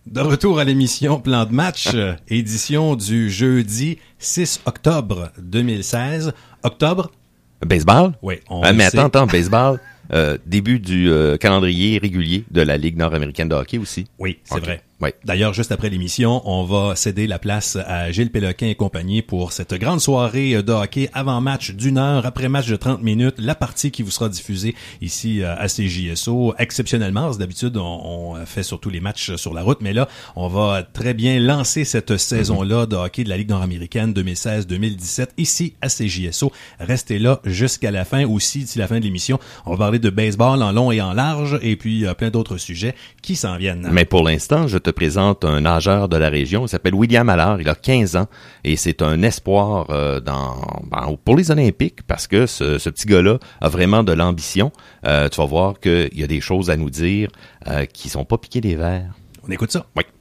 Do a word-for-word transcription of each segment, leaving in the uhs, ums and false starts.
De retour à l'émission Plan de match, euh, édition du jeudi six octobre deux mille seize. Octobre? Baseball? Oui. On euh, mais sait. attends, attends, baseball, euh, début du euh, calendrier régulier de la Ligue nord-américaine de hockey aussi. Oui, c'est okay. vrai. Oui. D'ailleurs, juste après l'émission, on va céder la place à Gilles Péloquin et compagnie pour cette grande soirée de hockey avant-match d'une heure, après-match de trente minutes, la partie qui vous sera diffusée ici à C J S O. Exceptionnellement, d'habitude, on, on fait surtout les matchs sur la route, mais là, on va très bien lancer cette saison-là de hockey de la Ligue nord-américaine deux mille seize deux mille dix-sept ici à C J S O. Restez là jusqu'à la fin, aussi d'ici la fin de l'émission. On va parler de baseball en long et en large et puis euh, plein d'autres sujets qui s'en viennent. Mais pour l'instant, je te présente un nageur de la région. Il s'appelle William Allard. Il a quinze ans et c'est un espoir euh, dans, ben, pour les Olympiques parce que ce, ce petit gars-là a vraiment de l'ambition. Euh, tu vas voir qu'il y a des choses à nous dire euh, qui sont pas piquées des verres. On écoute ça? Oui.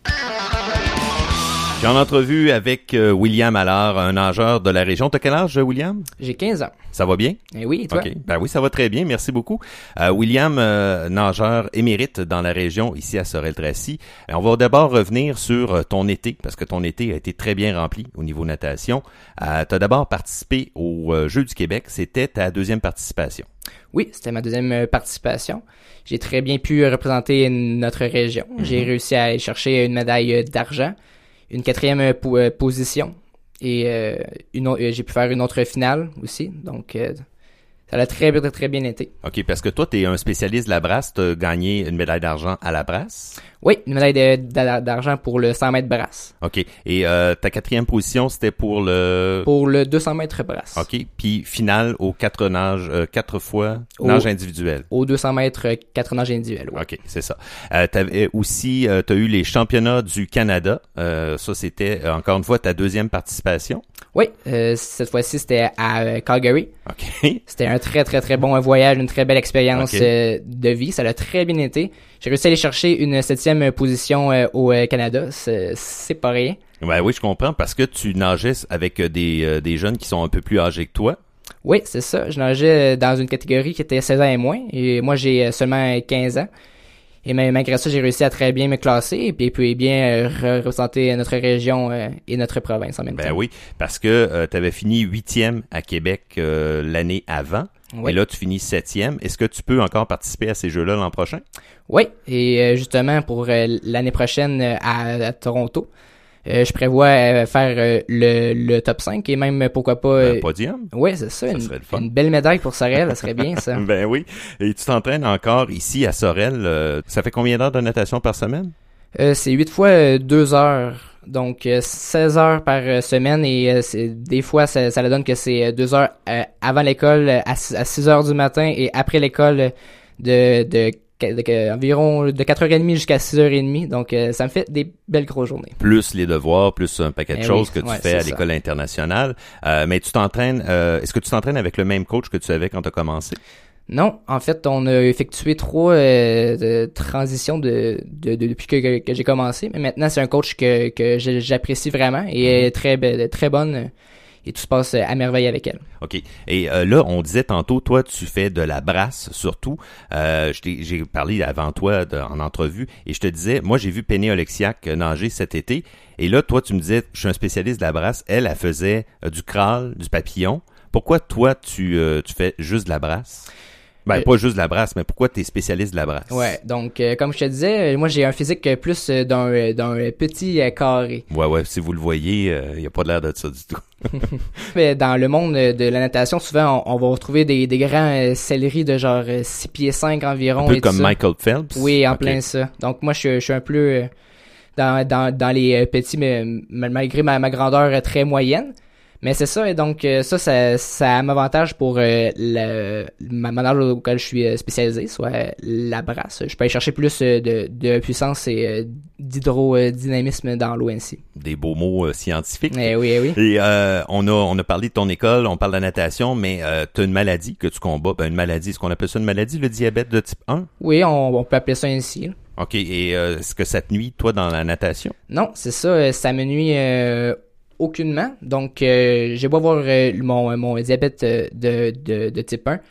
J'ai en entrevue avec euh, William Allard, un nageur de la région. T'as quel âge, William? J'ai quinze ans. Ça va bien? Eh oui, et toi? OK. Ben oui, ça va très bien. Merci beaucoup. Euh, William, euh, nageur émérite dans la région, ici à Sorel-Tracy. Euh, on va d'abord revenir sur euh, ton été, parce que ton été a été très bien rempli au niveau natation. Euh, tu as d'abord participé aux euh, Jeux du Québec. C'était ta deuxième participation. Oui, c'était ma deuxième participation. J'ai très bien pu représenter notre région. Mm-hmm. J'ai réussi à aller chercher une médaille d'argent, une quatrième po- position et euh, une, euh, j'ai pu faire une autre finale aussi. Donc, euh, ça a très, très, très bien été. OK, parce que toi, tu es un spécialiste de la brasse. Tu as gagné une médaille d'argent à la brasse. Oui, une médaille de, de, d'argent pour le cent mètres brasse. OK. Et euh, ta quatrième position, c'était pour le... Pour le deux cents mètres brasse. OK. Puis finale aux quatre nages, euh, quatre fois nage au, individuel. Aux deux cents mètres, quatre nages individuels, oui. OK, c'est ça. Euh, t'avais aussi, euh, t'as eu les championnats du Canada. Euh, ça, c'était, euh, encore une fois, ta deuxième participation. Oui, euh, cette fois-ci, c'était à euh, Calgary. OK. C'était un très, très, très bon voyage, une très belle expérience okay. euh, de vie. Ça a très bien été. J'ai réussi à aller chercher une septième position euh, au euh, Canada. C'est, c'est pas rien. Ben oui, je comprends, parce que tu nageais avec des, euh, des jeunes qui sont un peu plus âgés que toi. Oui, c'est ça. Je nageais dans une catégorie qui était seize ans et moins. Et moi, j'ai seulement quinze ans. Et malgré ça, j'ai réussi à très bien me classer et puis, puis bien euh, représenter notre région euh, et notre province en même ben temps. Ben oui, parce que euh, tu avais fini huitième à Québec euh, l'année avant. Oui. Et là, tu finis septième. Est-ce que tu peux encore participer à ces Jeux-là l'an prochain? Oui, et euh, justement, pour euh, l'année prochaine euh, à, à Toronto, euh, je prévois euh, faire euh, le, le top cinq et même, pourquoi pas... Euh, un podium? Oui, c'est ça. ça une, serait le fun. Une belle médaille pour Sorel, ça serait bien, ça. Ben oui. Et tu t'entraînes encore ici à Sorel. Euh, ça fait combien d'heures de natation par semaine? Euh, c'est huit fois euh, deux heures. Donc, euh, seize heures par euh, semaine et euh, c'est, des fois, ça, ça le donne que c'est deux heures euh, avant l'école à, à six heures du matin et après l'école de, de, de, de environ de quatre heures trente jusqu'à six heures trente. Donc, euh, ça me fait des belles grosses journées. Plus les devoirs, plus un paquet de eh choses oui, que tu ouais, fais à ça. l'école internationale. Euh, mais tu t'entraînes, euh, est-ce que tu t'entraînes avec le même coach que tu avais quand tu as commencé? Non, en fait, on a effectué trois euh, de transitions de, de, de depuis que, que, que j'ai commencé. Mais maintenant, c'est un coach que, que j'apprécie vraiment et elle est très, très bonne et tout se passe à merveille avec elle. OK. Et euh, là, on disait tantôt, toi, tu fais de la brasse surtout. Euh, je t'ai, j'ai parlé avant toi de, en entrevue et je te disais, moi, j'ai vu Penny Oleksiak nager cet été. Et là, toi, tu me disais, je suis un spécialiste de la brasse. Elle, elle faisait euh, du crawl, du papillon. Pourquoi toi, tu, euh, tu fais juste de la brasse? Ben, euh, pas juste de la brasse, mais pourquoi t'es spécialiste de la brasse? Ouais, donc, euh, comme je te disais, moi, j'ai un physique plus euh, d'un, euh, d'un petit euh, carré. Ouais, ouais, si vous le voyez, il euh, n'y a pas de l'air de ça du tout. Mais dans le monde de la natation, souvent, on, on va retrouver des, des grands euh, céleris de genre euh, six pieds cinq environ. Un peu et comme tout Michael Phelps? Oui, en okay. plein ça. Donc, moi, je, je suis un peu euh, dans, dans, dans les euh, petits, mais malgré ma, ma grandeur euh, très moyenne. Mais c'est ça, et donc euh, ça, ça, ça m'avantage pour euh, le, ma nage auquel je suis spécialisé, soit la brasse. Je peux aller chercher plus euh, de, de puissance et euh, d'hydrodynamisme dans l'O N C. Des beaux mots euh, scientifiques. Eh oui, eh oui. Et euh, on a on a parlé de ton école, on parle de la natation, mais euh, tu as une maladie que tu combats. Ben, une maladie, est-ce qu'on appelle ça une maladie, le diabète de type un? Oui, on, on peut appeler ça ainsi. Là. OK, et euh, est-ce que ça te nuit, toi, dans la natation? Non, c'est ça, ça me nuit... Euh, aucunement. Donc, euh, j'ai beau avoir euh, mon, mon diabète euh, de, de, de type un.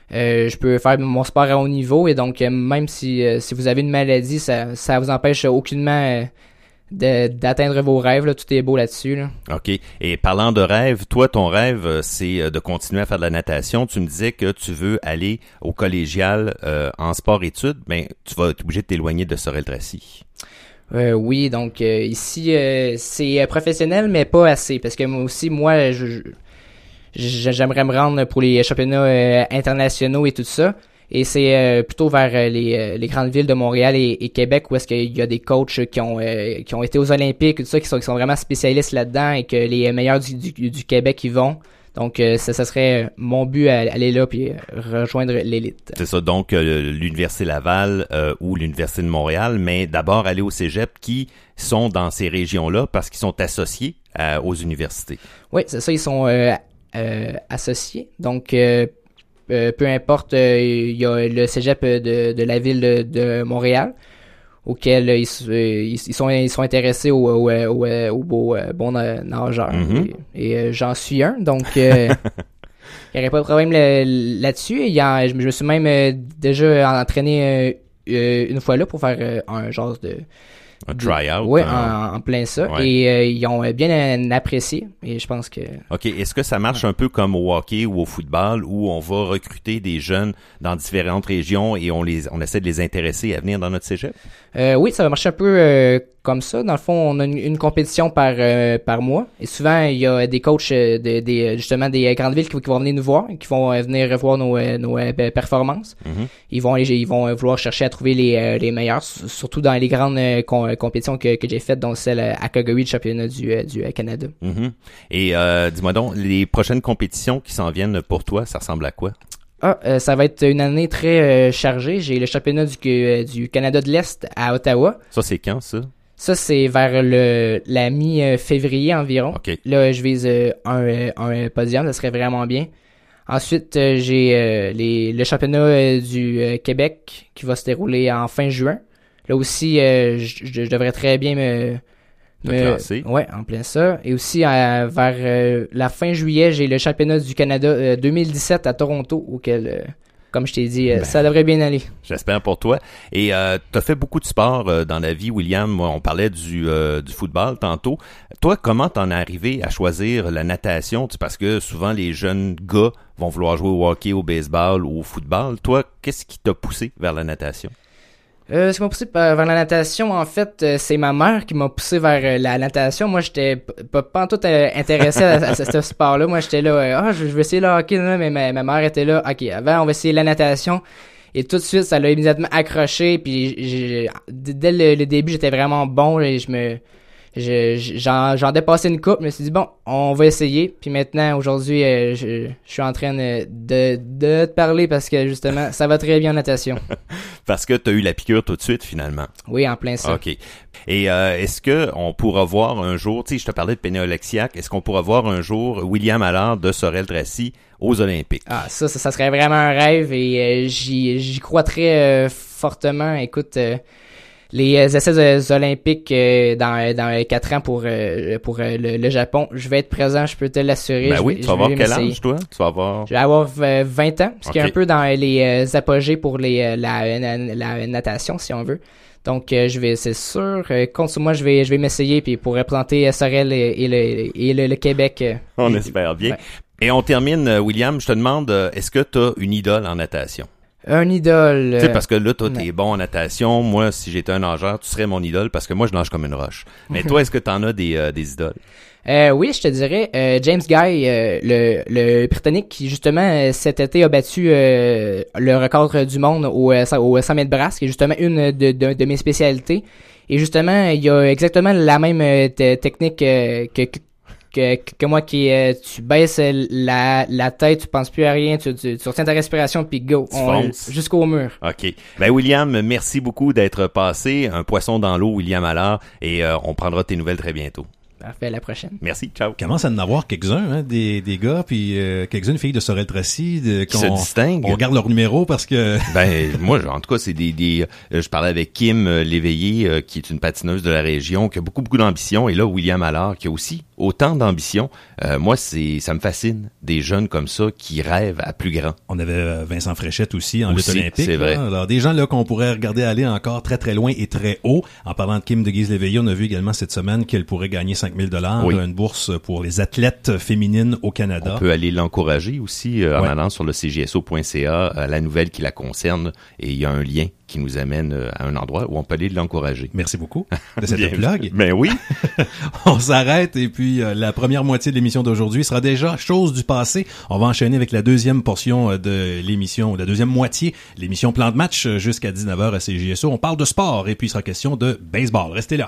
Euh, je peux faire mon sport à haut niveau et donc euh, même si euh, si vous avez une maladie, ça ça vous empêche aucunement euh, de, d'atteindre vos rêves. Là. Tout est beau là-dessus. Là. OK. Et parlant de rêve, toi, ton rêve, c'est de continuer à faire de la natation. Tu me disais que tu veux aller au collégial euh, en sport-études. Ben, tu vas être obligé de t'éloigner de Sorel-Tracy. Euh, oui, donc euh, ici, euh, c'est professionnel, mais pas assez. Parce que moi aussi, moi, je, je, j'aimerais me rendre pour les championnats euh, internationaux et tout ça. Et c'est euh, plutôt vers euh, les, euh, les grandes villes de Montréal et, et Québec où est-ce qu'il y a des coachs qui ont euh, qui ont été aux Olympiques et tout ça, qui sont, qui sont vraiment spécialistes là-dedans et que les meilleurs du, du, du Québec y vont. Donc, euh, ça, ça serait mon but à aller là puis rejoindre l'élite. C'est ça, donc euh, l'Université Laval euh, ou l'Université de Montréal, mais d'abord aller au cégep qui sont dans ces régions-là parce qu'ils sont associés à, aux universités. Oui, c'est ça, ils sont euh, euh, associés. Donc, euh, Euh, peu importe, il euh, y a le cégep de, de la ville de, de Montréal, auquel euh, ils, euh, ils, ils sont ils sont intéressés aux au, au, au, au beaux euh, bons nageurs. Mm-hmm. Et, et euh, j'en suis un, donc euh, il n'y aurait pas de problème là, là-dessus. Il y a, je, je me suis même euh, déjà entraîné euh, une fois là pour faire euh, un genre de un try-out. Oui, hein. en, en plein ça. Ouais. Et euh, ils ont bien euh, apprécié. Et je pense que... OK. Est-ce que ça marche ouais. un peu comme au hockey ou au football où on va recruter des jeunes dans différentes régions et on les on essaie de les intéresser à venir dans notre cégep? Euh, oui, ça va marcher un peu euh, comme ça. Dans le fond, on a une, une compétition par euh, par mois. Et souvent, il y a des coachs euh, de, des justement des grandes villes qui, qui vont venir nous voir, qui vont euh, venir voir nos, euh, nos euh, performances. Mm-hmm. Ils vont aller, ils vont vouloir chercher à trouver les, euh, les meilleurs, surtout dans les grandes euh, com- compétitions que, que j'ai faites, dont celle à Calgary, le championnat du, euh, du Canada. Mm-hmm. Et euh, dis-moi donc, les prochaines compétitions qui s'en viennent pour toi, ça ressemble à quoi? Ah, euh, ça va être une année très euh, chargée. J'ai le championnat du, euh, du Canada de l'Est à Ottawa. Ça, c'est quand, ça? Ça, c'est vers le la mi-février environ. Okay. Là, je vise euh, un, un podium, ça serait vraiment bien. Ensuite, euh, j'ai euh, les, le championnat euh, du euh, Québec qui va se dérouler en fin juin. Là aussi, euh, je, je devrais très bien me... me classer. Ouais, en plein ça. Et aussi, euh, vers euh, la fin juillet, j'ai le championnat du Canada euh, deux mille dix-sept à Toronto, auquel... Euh, comme je t'ai dit, euh, ben, ça devrait bien aller. J'espère pour toi. Et euh, tu as fait beaucoup de sport euh, dans la vie, William. On parlait du, euh, du football tantôt. Toi, comment t'en es arrivé à choisir la natation? Parce que souvent, les jeunes gars vont vouloir jouer au hockey, au baseball ou au football. Toi, qu'est-ce qui t'a poussé vers la natation? Euh, ce qui m'a poussé vers la natation, en fait, euh, c'est ma mère qui m'a poussé vers euh, la natation. Moi, j'étais pas, pas en tout euh, intéressé à, à, à ce sport-là. Moi, j'étais là, euh, ah, je, je vais essayer le hockey, là, mais ma, ma mère était là, ok, avant, on va essayer la natation. Et tout de suite, ça l'a immédiatement accroché. Puis, j'ai, dès le, le début, j'étais vraiment bon. Et je me, je, j'en, j'en dépassais une coupe. Je me suis dit, bon, on va essayer. Puis maintenant, aujourd'hui, euh, je, je suis en train de, de, de te parler parce que, justement, ça va très bien en natation. Parce que tu as eu la piqûre tout de suite, finalement. Oui, en plein ça. OK. Et euh, est-ce que on pourra voir un jour, tu sais, je te parlais de Penny Oleksiak, est-ce qu'on pourra voir un jour William Allard de Sorel-Tracy aux Olympiques? Ah, ça, ça, ça serait vraiment un rêve et euh, j'y, j'y crois très euh, fortement. Écoute, euh, les essais olympiques euh, dans dans quatre ans pour euh, pour euh, le, le Japon, je vais être présent, je peux te l'assurer. Ben je oui, vais, tu vas avoir quel âge, toi? Tu vas avoir... Je vais avoir vingt ans, ce okay. qui est un peu dans les euh, apogées pour les la, la, la natation, si on veut. Donc, euh, je vais, c'est sûr, euh, compte sur moi, je vais je vais m'essayer puis pour replanter Sorel et, et, le, et le, le Québec. Euh, on espère bien. Ouais. Et on termine, William, je te demande, est-ce que tu as une idole en natation? Un idole. Tu sais, parce que là, toi, t'es bon en natation. Moi, si j'étais un nageur, tu serais mon idole parce que moi, je nage comme une roche. Mais toi, est-ce que t'en as des, euh, des idoles? Euh, oui, je te dirais, euh, James Guy, euh, le, le Britannique qui, justement, cet été a battu euh, le record du monde au, au cent mètres brasse, qui est justement une de, de, de mes spécialités. Et justement, il y a exactement la même euh, t- technique euh, que, que Que, que moi qui euh, tu baisses la, la tête, tu penses plus à rien, tu, tu, tu retiens ta respiration puis go, on, jusqu'au mur. OK. Ben William, merci beaucoup d'être passé, un poisson dans l'eau, William Allard, et euh, on prendra tes nouvelles très bientôt. Parfait, à la prochaine. Merci, ciao. Commence à en avoir quelques-uns, hein, des, des gars, puis euh, quelques-unes filles de Sorel-Tracy de, qui se distinguent. On garde leur numéro parce que... Ben moi, en tout cas, c'est des... des euh, je parlais avec Kim euh, Léveillé, euh, qui est une patineuse de la région, qui a beaucoup, beaucoup d'ambition, et là, William Allard, qui a aussi autant d'ambition. Euh, moi, c'est ça me fascine, des jeunes comme ça qui rêvent à plus grand. On avait euh, Vincent Fréchette aussi en lutte Aussi, olympique. c'est vrai. Là. Alors, des gens là qu'on pourrait regarder aller encore très très loin et très haut. En parlant de Kim de Guise-Léveillé, on a vu également cette semaine qu'elle pourrait gagner cinq mille dollars, oui. une bourse pour les athlètes féminines au Canada. On peut aller l'encourager aussi euh, en ouais. allant sur le c j s o point c a, euh, la nouvelle qui la concerne, et il y a un lien qui nous amène euh, à un endroit où on peut aller l'encourager. Merci beaucoup de cette plug. Ben oui. On s'arrête et puis euh, la première moitié de l'émission d'aujourd'hui sera déjà chose du passé. On va enchaîner avec la deuxième portion euh, de l'émission, la deuxième moitié, l'émission Plan de match euh, jusqu'à dix-neuf heures à C J S O. On parle de sport et puis il sera question de baseball. Restez là.